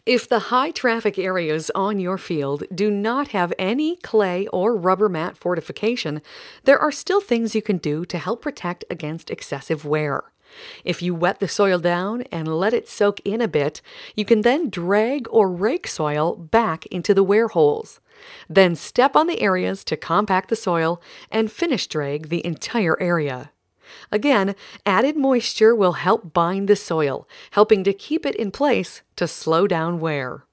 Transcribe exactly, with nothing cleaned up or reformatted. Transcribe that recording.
If the high traffic areas on your field do not have any clay or rubber mat fortification, there are still things you can do to help protect against excessive wear. If you wet the soil down and let it soak in a bit, you can then drag or rake soil back into the wear holes. Then step on the areas to compact the soil and finish drag the entire area. Again, added moisture will help bind the soil, helping to keep it in place to slow down wear.